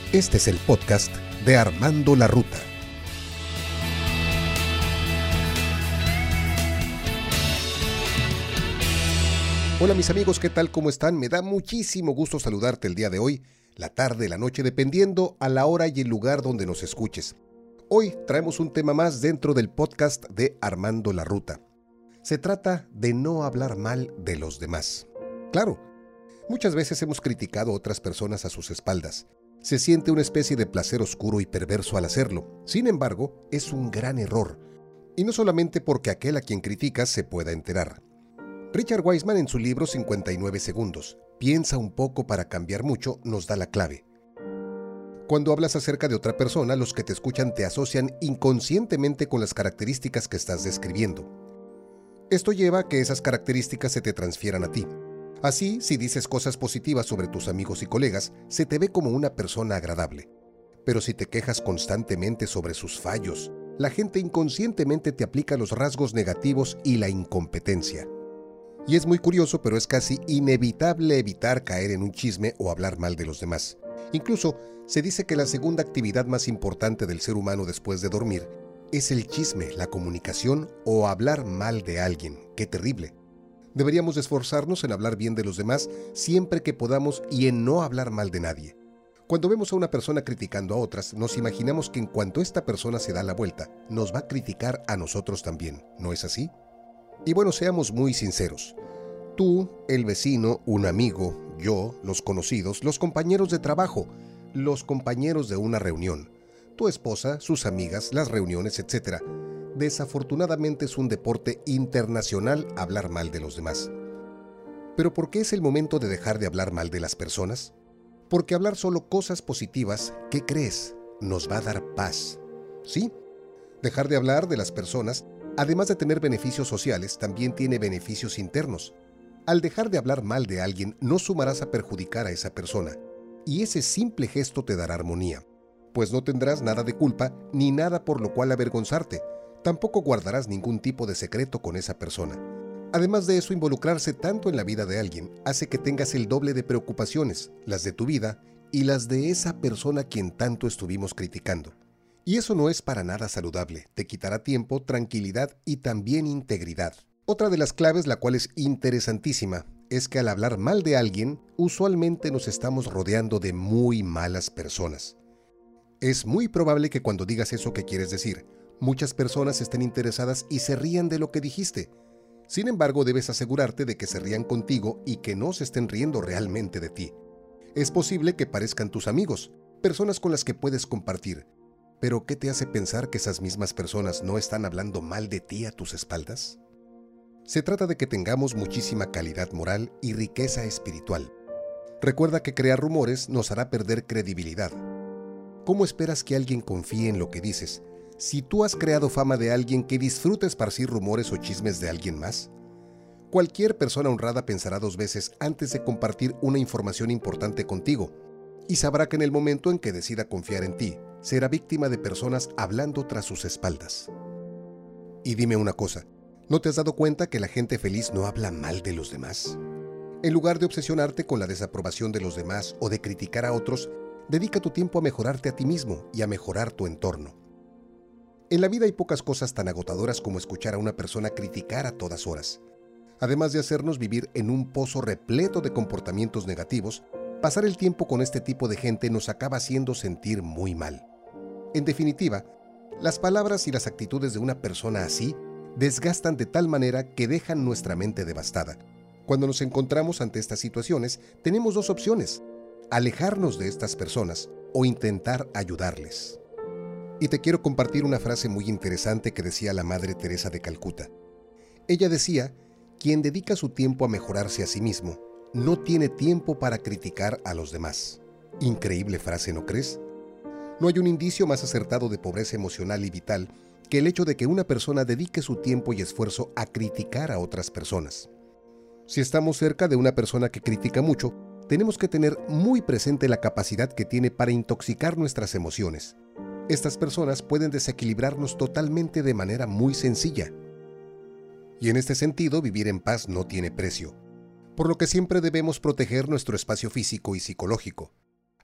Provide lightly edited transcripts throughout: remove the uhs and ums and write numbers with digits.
Este es el podcast de Armando la Ruta. Hola mis amigos, ¿qué tal? ¿Cómo están? Me da muchísimo gusto saludarte el día de hoy, la tarde, la noche, dependiendo a la hora y el lugar donde nos escuches. Hoy traemos un tema más dentro del podcast de Armando la Ruta. Se trata de no hablar mal de los demás. Claro, muchas veces hemos criticado a otras personas a sus espaldas. Se siente una especie de placer oscuro y perverso al hacerlo. Sin embargo, es un gran error. Y no solamente porque aquel a quien criticas se pueda enterar. Richard Wiseman en su libro 59 segundos, Piensa un poco para cambiar mucho, nos da la clave. Cuando hablas acerca de otra persona, los que te escuchan te asocian inconscientemente con las características que estás describiendo. Esto lleva a que esas características se te transfieran a ti. Así, si dices cosas positivas sobre tus amigos y colegas, se te ve como una persona agradable. Pero si te quejas constantemente sobre sus fallos, la gente inconscientemente te aplica los rasgos negativos y la incompetencia. Y es muy curioso, pero es casi inevitable evitar caer en un chisme o hablar mal de los demás. Incluso, se dice que la segunda actividad más importante del ser humano después de dormir es el chisme, la comunicación o hablar mal de alguien. ¡Qué terrible! Deberíamos esforzarnos en hablar bien de los demás siempre que podamos y en no hablar mal de nadie. Cuando vemos a una persona criticando a otras, nos imaginamos que en cuanto esta persona se da la vuelta, nos va a criticar a nosotros también. ¿No es así? Y bueno, seamos muy sinceros. Tú, el vecino, un amigo, yo, los conocidos, los compañeros de trabajo, los compañeros de una reunión, tu esposa, sus amigas, las reuniones, etc. Desafortunadamente es un deporte internacional hablar mal de los demás. ¿Pero por qué es el momento de dejar de hablar mal de las personas? Porque hablar solo cosas positivas, ¿qué crees? Nos va a dar paz. ¿Sí? Dejar de hablar de las personas, además de tener beneficios sociales, también tiene beneficios internos. Al dejar de hablar mal de alguien, no sumarás a perjudicar a esa persona. Y ese simple gesto te dará armonía, pues no tendrás nada de culpa ni nada por lo cual avergonzarte. Tampoco guardarás ningún tipo de secreto con esa persona. Además de eso, involucrarse tanto en la vida de alguien hace que tengas el doble de preocupaciones, las de tu vida y las de esa persona a quien tanto estuvimos criticando. Y eso no es para nada saludable, te quitará tiempo, tranquilidad y también integridad. Otra de las claves, la cual es interesantísima, es que al hablar mal de alguien, usualmente nos estamos rodeando de muy malas personas. Es muy probable que cuando digas eso que quieres decir, muchas personas estén interesadas y se rían de lo que dijiste. Sin embargo, debes asegurarte de que se rían contigo y que no se estén riendo realmente de ti. Es posible que parezcan tus amigos, personas con las que puedes compartir. Pero ¿qué te hace pensar que esas mismas personas no están hablando mal de ti a tus espaldas? Se trata de que tengamos muchísima calidad moral y riqueza espiritual. Recuerda que crear rumores nos hará perder credibilidad. ¿Cómo esperas que alguien confíe en lo que dices si tú has creado fama de alguien que disfruta esparcir rumores o chismes de alguien más? Cualquier persona honrada pensará dos veces antes de compartir una información importante contigo y sabrá que en el momento en que decida confiar en ti, será víctima de personas hablando tras sus espaldas. Y dime una cosa, ¿no te has dado cuenta que la gente feliz no habla mal de los demás? En lugar de obsesionarte con la desaprobación de los demás o de criticar a otros, dedica tu tiempo a mejorarte a ti mismo y a mejorar tu entorno. En la vida hay pocas cosas tan agotadoras como escuchar a una persona criticar a todas horas. Además de hacernos vivir en un pozo repleto de comportamientos negativos, pasar el tiempo con este tipo de gente nos acaba haciendo sentir muy mal. En definitiva, las palabras y las actitudes de una persona así desgastan de tal manera que dejan nuestra mente devastada. Cuando nos encontramos ante estas situaciones, tenemos dos opciones: alejarnos de estas personas o intentar ayudarles. Y te quiero compartir una frase muy interesante que decía la Madre Teresa de Calcuta. Ella decía: quien dedica su tiempo a mejorarse a sí mismo, no tiene tiempo para criticar a los demás. Increíble frase, ¿no crees? No hay un indicio más acertado de pobreza emocional y vital que el hecho de que una persona dedique su tiempo y esfuerzo a criticar a otras personas. Si estamos cerca de una persona que critica mucho, tenemos que tener muy presente la capacidad que tiene para intoxicar nuestras emociones. Estas personas pueden desequilibrarnos totalmente de manera muy sencilla. Y en este sentido, vivir en paz no tiene precio, por lo que siempre debemos proteger nuestro espacio físico y psicológico.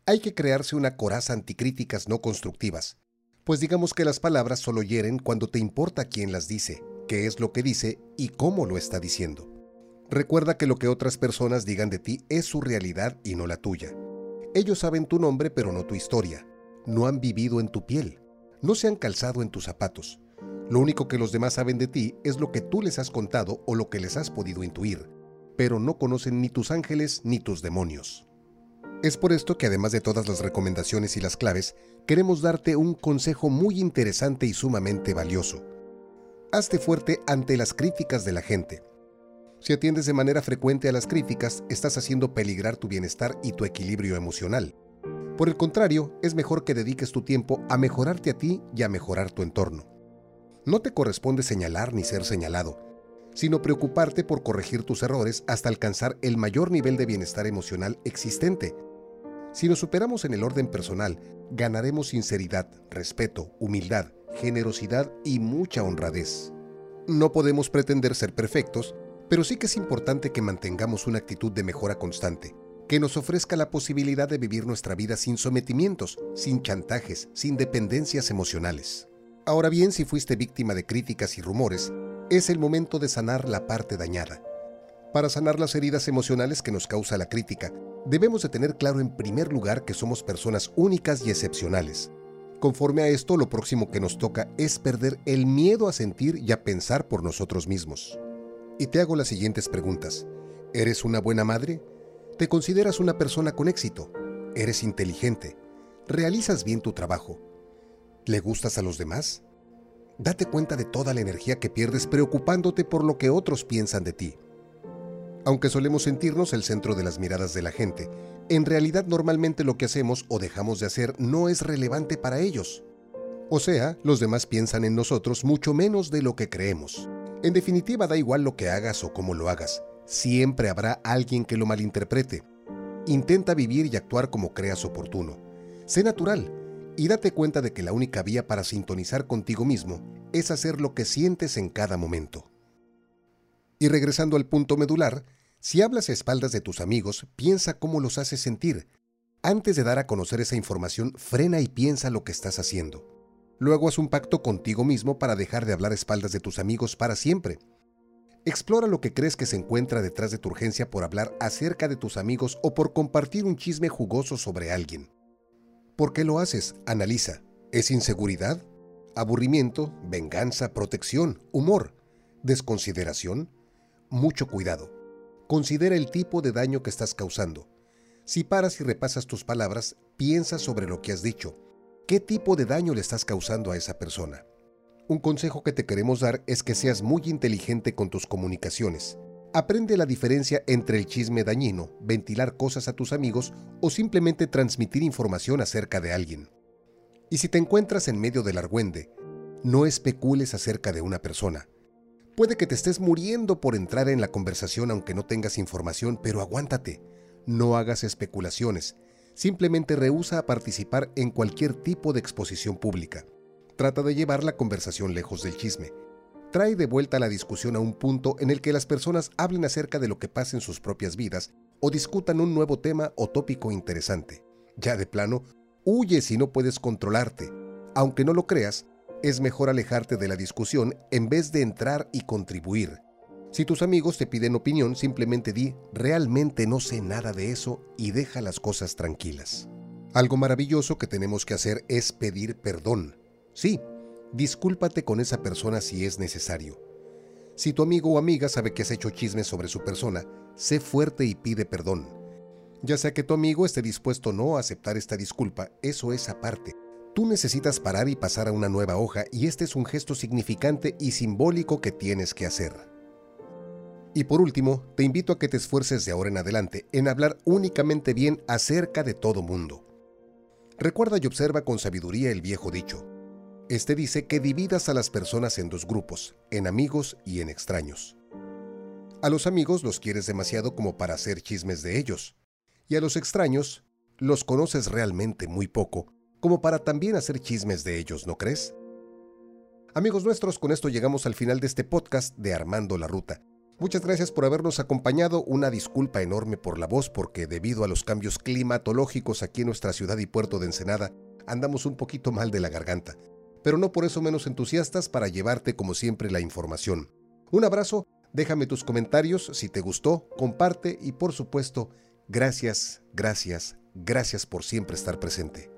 Hay que crearse una coraza anticríticas no constructivas, pues digamos que las palabras solo hieren cuando te importa quién las dice, qué es lo que dice y cómo lo está diciendo. Recuerda que lo que otras personas digan de ti es su realidad y no la tuya. Ellos saben tu nombre pero no tu historia. No han vivido en tu piel. No se han calzado en tus zapatos. Lo único que los demás saben de ti es lo que tú les has contado o lo que les has podido intuir, pero no conocen ni tus ángeles ni tus demonios. Es por esto que además de todas las recomendaciones y las claves, queremos darte un consejo muy interesante y sumamente valioso. Hazte fuerte ante las críticas de la gente. Si atiendes de manera frecuente a las críticas, estás haciendo peligrar tu bienestar y tu equilibrio emocional. Por el contrario, es mejor que dediques tu tiempo a mejorarte a ti y a mejorar tu entorno. No te corresponde señalar ni ser señalado, sino preocuparte por corregir tus errores hasta alcanzar el mayor nivel de bienestar emocional existente. Si nos superamos en el orden personal, ganaremos sinceridad, respeto, humildad, generosidad y mucha honradez. No podemos pretender ser perfectos, pero sí que es importante que mantengamos una actitud de mejora constante, que nos ofrezca la posibilidad de vivir nuestra vida sin sometimientos, sin chantajes, sin dependencias emocionales. Ahora bien, si fuiste víctima de críticas y rumores, es el momento de sanar la parte dañada. Para sanar las heridas emocionales que nos causa la crítica, debemos de tener claro en primer lugar que somos personas únicas y excepcionales. Conforme a esto, lo próximo que nos toca es perder el miedo a sentir y a pensar por nosotros mismos. Y te hago las siguientes preguntas. ¿Eres una buena madre? ¿Te consideras una persona con éxito? ¿Eres inteligente? ¿Realizas bien tu trabajo? ¿Le gustas a los demás? Date cuenta de toda la energía que pierdes preocupándote por lo que otros piensan de ti. Aunque solemos sentirnos el centro de las miradas de la gente, en realidad normalmente lo que hacemos o dejamos de hacer no es relevante para ellos. O sea, los demás piensan en nosotros mucho menos de lo que creemos. En definitiva, da igual lo que hagas o cómo lo hagas. Siempre habrá alguien que lo malinterprete. Intenta vivir y actuar como creas oportuno. Sé natural y date cuenta de que la única vía para sintonizar contigo mismo es hacer lo que sientes en cada momento. Y regresando al punto medular, si hablas a espaldas de tus amigos, piensa cómo los haces sentir. Antes de dar a conocer esa información, frena y piensa lo que estás haciendo. Luego haz un pacto contigo mismo para dejar de hablar a espaldas de tus amigos para siempre. Explora lo que crees que se encuentra detrás de tu urgencia por hablar acerca de tus amigos o por compartir un chisme jugoso sobre alguien. ¿Por qué lo haces? Analiza. ¿Es inseguridad? ¿Aburrimiento? ¿Venganza? ¿Protección? ¿Humor? ¿Desconsideración? Mucho cuidado. Considera el tipo de daño que estás causando. Si paras y repasas tus palabras, piensa sobre lo que has dicho. ¿Qué tipo de daño le estás causando a esa persona? Un consejo que te queremos dar es que seas muy inteligente con tus comunicaciones. Aprende la diferencia entre el chisme dañino, ventilar cosas a tus amigos o simplemente transmitir información acerca de alguien. Y si te encuentras en medio del argüende, no especules acerca de una persona. Puede que te estés muriendo por entrar en la conversación aunque no tengas información, pero aguántate. No hagas especulaciones. Simplemente rehúsa a participar en cualquier tipo de exposición pública. Trata de llevar la conversación lejos del chisme. Trae de vuelta la discusión a un punto en el que las personas hablen acerca de lo que pasa en sus propias vidas o discutan un nuevo tema o tópico interesante. Ya de plano, huye si no puedes controlarte. Aunque no lo creas, es mejor alejarte de la discusión en vez de entrar y contribuir. Si tus amigos te piden opinión, simplemente di, realmente no sé nada de eso y deja las cosas tranquilas. Algo maravilloso que tenemos que hacer es pedir perdón. Sí, discúlpate con esa persona si es necesario. Si tu amigo o amiga sabe que has hecho chismes sobre su persona, sé fuerte y pide perdón. Ya sea que tu amigo esté dispuesto o no a aceptar esta disculpa, eso es aparte. Tú necesitas parar y pasar a una nueva hoja y este es un gesto significante y simbólico que tienes que hacer. Y por último, te invito a que te esfuerces de ahora en adelante en hablar únicamente bien acerca de todo mundo. Recuerda y observa con sabiduría el viejo dicho. Este dice que dividas a las personas en dos grupos, en amigos y en extraños. A los amigos los quieres demasiado como para hacer chismes de ellos, y a los extraños los conoces realmente muy poco, como para también hacer chismes de ellos, ¿no crees? Amigos nuestros, con esto llegamos al final de este podcast de Armando la Ruta. Muchas gracias por habernos acompañado. Una disculpa enorme por la voz, porque debido a los cambios climatológicos aquí en nuestra ciudad y puerto de Ensenada, andamos un poquito mal de la garganta, pero no por eso menos entusiastas para llevarte como siempre la información. Un abrazo, déjame tus comentarios, si te gustó, comparte y por supuesto, gracias por siempre estar presente.